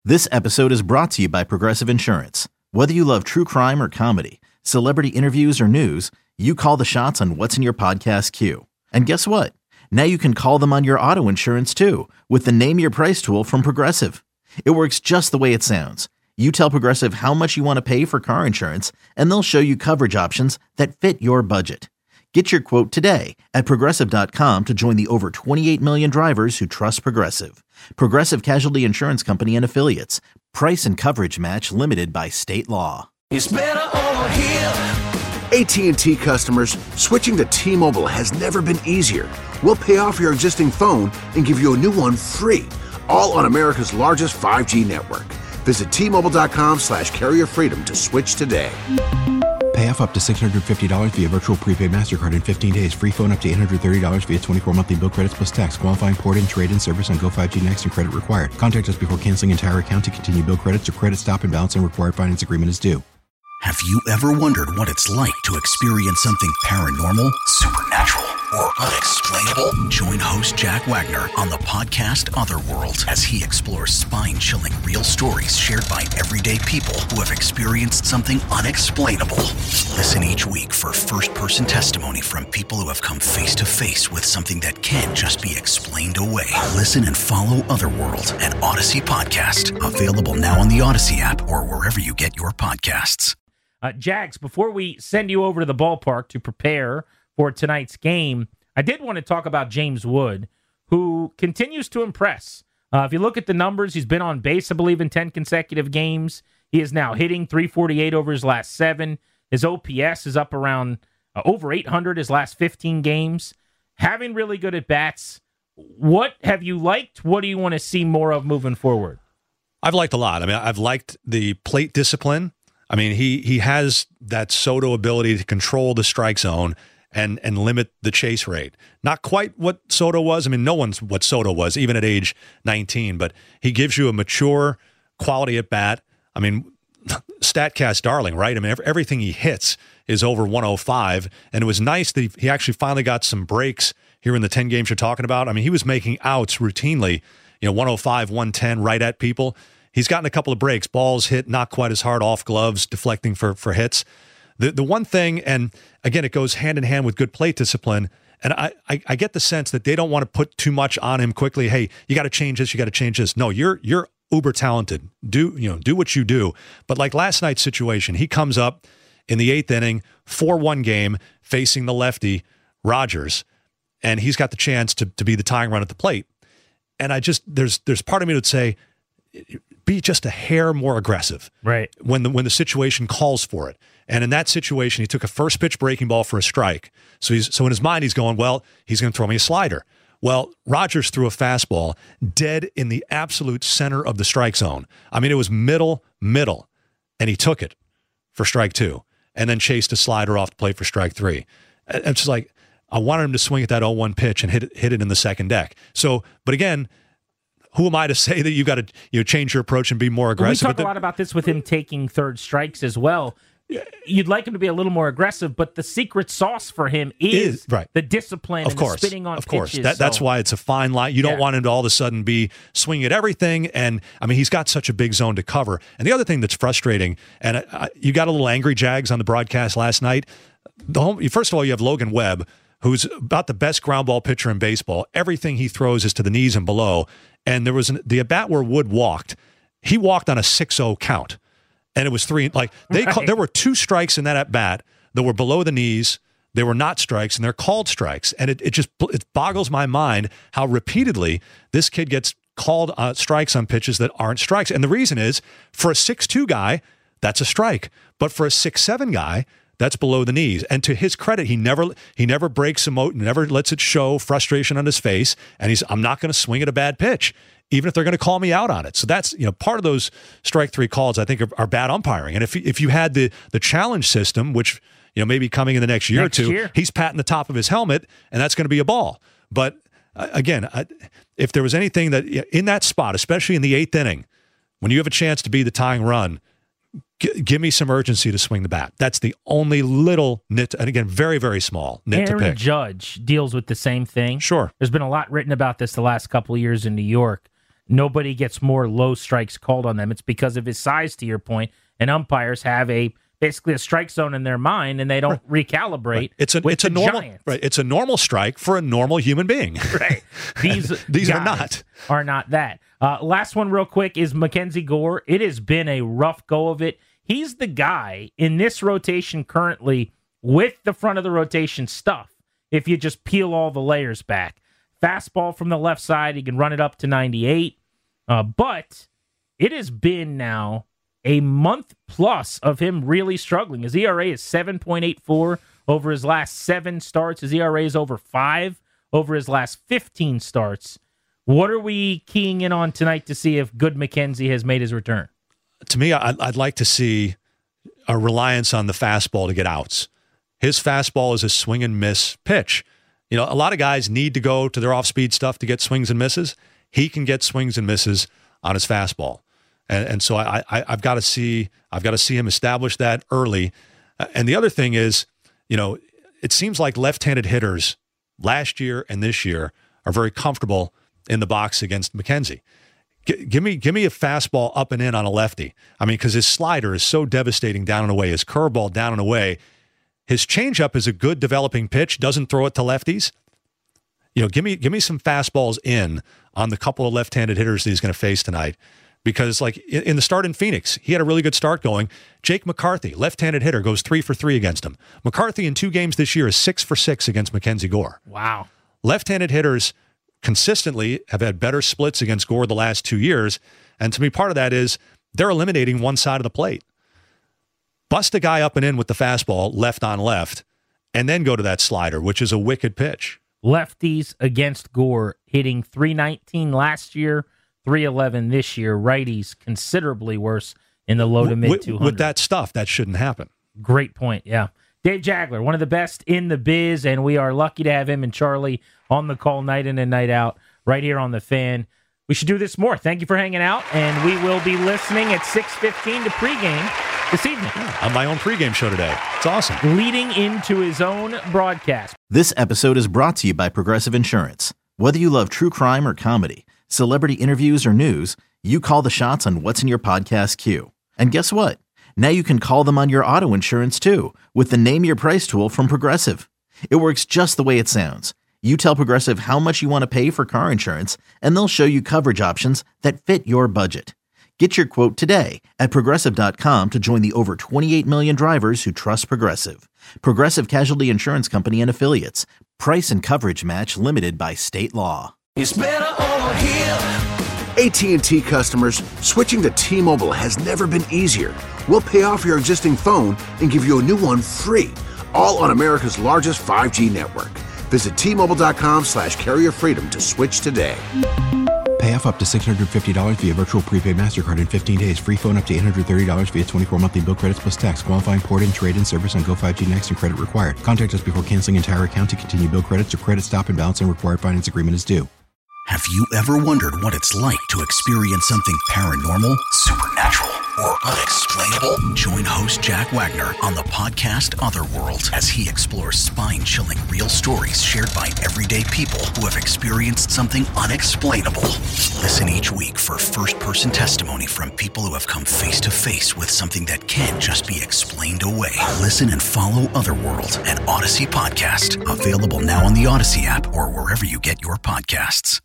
This episode is brought to you by Progressive Insurance. Whether you love true crime or comedy, celebrity interviews or news, you call the shots on what's in your podcast queue. And guess what? Now you can call them on your auto insurance too with the Name Your Price tool from Progressive. It works just the way it sounds. You tell Progressive how much you want to pay for car insurance, and they'll show you coverage options that fit your budget. Get your quote today at Progressive.com to join the over 28 million drivers who trust Progressive. Progressive Casualty Insurance Company and Affiliates. Price and coverage match limited by state law. It's better over here. AT&T customers, switching to T-Mobile has never been easier. We'll pay off your existing phone and give you a new one free, all on America's largest 5G network. Visit T-Mobile.com/carrier freedom to switch today. Pay off up to $650 via virtual prepaid MasterCard in 15 days. Free phone up to $830 via 24 monthly bill credits plus tax. Qualifying port-in, trade-in service on Go 5G Next and credit required. Contact us before canceling entire account to continue bill credits or credit stop and balance and required finance agreement is due. Have you ever wondered what it's like to experience something paranormal, supernatural, or unexplainable? Join host Jack Wagner on the podcast Otherworld as he explores spine-chilling real stories shared by everyday people who have experienced something unexplainable. Listen each week for first-person testimony from people who have come face-to-face with something that can't just be explained away. Listen and follow Otherworld, an Odyssey podcast. Available now on the Odyssey app or wherever you get your podcasts. Jags, before we send you over to the ballpark to prepare for tonight's game, I did want to talk about James Wood, who continues to impress. If you look at the numbers, he's been on base, I believe, in 10 consecutive games. He is now hitting .348 over his last 7. His OPS is up around over 800 his last 15 games. Having really good at-bats. What have you liked? What do you want to see more of moving forward? I've liked a lot. I mean, I've liked the plate discipline. I mean, he has that Soto ability to control the strike zone and limit the chase rate. Not quite what Soto was. I mean, no one's what Soto was, even at age 19. But he gives you a mature quality at bat. I mean, StatCast darling, right? I mean, everything he hits is over 105. And it was nice that he actually finally got some breaks here in the 10 games you're talking about. I mean, he was making outs routinely, 105, 110 right at people. He's gotten a couple of breaks, balls hit not quite as hard off gloves, deflecting for hits. The one thing, and again, it goes hand in hand with good plate discipline, and I get the sense that they don't want to put too much on him quickly. Hey, you got to change this, you got to change this. No, you're uber talented. Do what you do. But like last night's situation, he comes up in the 8th inning, 4-1 game, facing the lefty, Rogers, and he's got the chance to be the tying run at the plate. And there's part of me that would say, be just a hair more aggressive, right? When the situation calls for it. And in that situation, he took a first pitch breaking ball for a strike. So in his mind, he's going, well, he's going to throw me a slider. Well, Rogers threw a fastball dead in the absolute center of the strike zone. I mean, it was middle, and he took it for strike 2, and then chased a slider off the plate for strike 3. It's just like, I wanted him to swing at that 0-1 pitch and hit it in the second deck. So, but again, who am I to say that you got to change your approach and be more aggressive? We talk a lot about this with him taking third strikes as well. You'd like him to be a little more aggressive, but the secret sauce for him is right. The discipline and the spinning on pitches. That's why it's a fine line. You don't want him to all of a sudden be swinging at everything. And, I mean, he's got such a big zone to cover. And the other thing that's frustrating, and you got a little angry, Jags, on the broadcast last night. First of all, you have Logan Webb, who's about the best ground ball pitcher in baseball. Everything he throws is to the knees and below. And there was the at-bat where Wood walked. He walked on a 6-0 count. And it was 3. Like there were 2 strikes in that at-bat that were below the knees. They were not strikes, and they're called strikes. And it boggles my mind how repeatedly this kid gets called strikes on pitches that aren't strikes. And the reason is, for a 6'2 guy, that's a strike. But for a 6'7 guy, that's below the knees. And to his credit, he never breaks emotion, never lets it show frustration on his face. And I'm not going to swing at a bad pitch, even if they're going to call me out on it. So that's, part of those strike 3 calls, I think, are bad umpiring. And if you had the challenge system, which, maybe coming in the next year or two, he's patting the top of his helmet, and that's going to be a ball. But again, if there was anything that in that spot, especially in the 8th inning, when you have a chance to be the tying run, give me some urgency to swing the bat. That's the only little nit, and again, very, very small nit to pick. Aaron Judge deals with the same thing. Sure. There's been a lot written about this the last couple of years in New York. nobody gets more low strikes called on them. It's because of his size, to your point, and umpires have basically a strike zone in their mind, and they don't recalibrate. Right. It's a normal Giants. Right. It's a normal strike for a normal human being. Right. These are not. Are not that. Last one real quick is Mackenzie Gore. It has been a rough go of it. He's the guy in this rotation currently with the front of the rotation stuff, if you just peel all the layers back. Fastball from the left side, he can run it up to 98. But it has been now a month plus of him really struggling. His ERA is 7.84 over his last 7 starts. His ERA is over 5 over his last 15 starts. What are we keying in on tonight to see if good Mackenzie has made his return? To me, I'd like to see a reliance on the fastball to get outs. His fastball is a swing and miss pitch. You know, a lot of guys need to go to their off-speed stuff to get swings and misses. He can get swings and misses on his fastball. And so I've got to see him establish that early. And the other thing is, you know, it seems like left-handed hitters last year and this year are very comfortable in the box against Mackenzie. Give me a fastball up and in on a lefty. I mean, because his slider is so devastating down and away, his curveball down and away. His changeup is a good developing pitch, doesn't throw it to lefties. You know, give me some fastballs in on the couple of left-handed hitters that he's going to face tonight. Because, like, in the start in Phoenix, he had a really good start going. Jake McCarthy, left-handed hitter, goes 3 for 3 against him. McCarthy in 2 games this year is 6 for 6 against Mackenzie Gore. Wow. Left-handed hitters consistently have had better splits against Gore the last 2 years. And to me, part of that is they're eliminating one side of the plate. Bust a guy up and in with the fastball, left on left, and then go to that slider, which is a wicked pitch. Lefties against Gore hitting .319 last year, .311 this year. Righties considerably worse in the low to mid 200s. With that stuff, that shouldn't happen. Great point, yeah. Dave Jagler, one of the best in the biz, and we are lucky to have him and Charlie on the call night in and night out right here on The Fan. We should do this more. Thank you for hanging out, and we will be listening at 6:15 to pregame this evening. On my own pregame show today. It's awesome. Leading into his own broadcast. This episode is brought to you by Progressive Insurance. Whether you love true crime or comedy, celebrity interviews or news, you call the shots on what's in your podcast queue. And guess what? Now you can call them on your auto insurance too with the Name Your Price tool from Progressive. It works just the way it sounds. You tell Progressive how much you want to pay for car insurance, and they'll show you coverage options that fit your budget. Get your quote today at Progressive.com to join the over 28 million drivers who trust Progressive. Progressive Casualty Insurance Company and Affiliates. Price and coverage match limited by state law. It's better over here. AT&T customers, switching to T-Mobile has never been easier. We'll pay off your existing phone and give you a new one free, all on America's largest 5G network. Visit T-Mobile.com/carrier freedom to switch today. Pay off up to $650 via virtual prepaid MasterCard in 15 days. Free phone up to $830 via 24 monthly bill credits plus tax. Qualifying port and trade-in service on Go 5G Next and credit required. Contact us before canceling entire account to continue bill credits or credit stop and balance and required finance agreement is due. Have you ever wondered what it's like to experience something paranormal, supernatural, or unexplainable? Join host Jack Wagner on the podcast Otherworld as he explores spine-chilling real stories shared by everyday people who have experienced something unexplainable. Listen each week for first-person testimony from people who have come face-to-face with something that can't just be explained away. Listen and follow Otherworld, an Odyssey podcast. Available now on the Odyssey app or wherever you get your podcasts.